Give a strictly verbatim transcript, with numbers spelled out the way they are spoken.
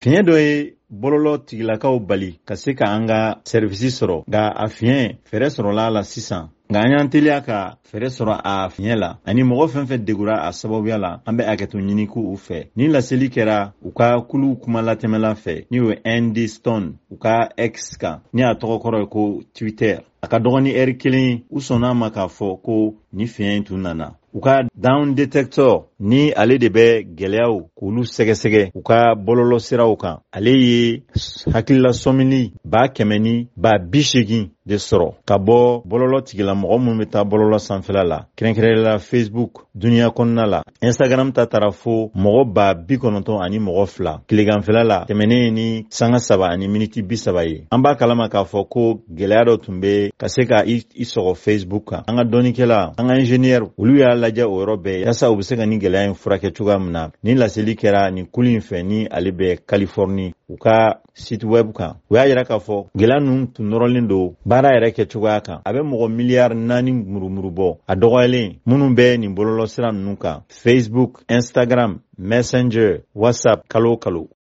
Fiɲɛ dɔ ye bololɔ tigilakaw bali ka se ka an ka servisi sɔrɔ nka a fiɲɛ fɛrɛ sɔrɔla la sisan nka an y'an teliya ka fɛrɛ sɔrɔ a fiɲɛ la ani mɔgɔ fɛn fɛn degura a sababuya la an bɛ hakɛto ɲini k'u fɛ ni laseli kɛra u ka kulu kuma latɛmɛla fɛ ni o Andy Stone u ka X kan ni a tɔgɔ kɔrɔ ye ko Twitter a ka dɔgɔ ni ɛri kelen u sɔnna ma k'a fɔ ko ni fiɲɛ in tun nana u ka down detector ni ale de bɛ gɛlɛyaw k'olu sɛgɛsɛgɛ u ka bɔlɔlɔ siraw kan ale ye hakililasɔmini ba kɛmɛ ni ba bi segin de sɔrɔ ka bɔ bɔlɔlɔ tigila mɔgɔ minnu bɛ taa bɔlɔlɔ sanfɛla la kɛrɛnkɛrɛnnenya la Facebook duniya kɔnɔna la Instagram ta taara fo mɔgɔ ba bi kɔnɔntɔn ani mɔgɔ fila tileganfɛla la tɛmɛnen ni sanga saba ani miniti bi saba ye an b'a kalama k'a fɔ ko gɛlɛya dɔ tun bɛ ka se ka i sɔgɔ Facebook kan an ka dɔnnikɛla an ka ingénieur olu y'a lajɛ o yɔrɔ bɛɛ yaasa u bɛ se ka nin gɛlɛya in furakɛ cogoya min na ni laseli kɛra nin kulu in fɛ ni ale bɛ Californie u ka site web kan u y'a yira k'a fɔ gɛlɛya ninnu tun nɔrɔlen don baara yɛrɛ kɛcogoya kan a bɛ mɔgɔ miliyari naani murumuru bɔ a dɔgɔyalen minnu bɛ nin bɔlɔlɔsira ninnu kan Facebook, Instagram, Messenger, WhatsApp kalo kalo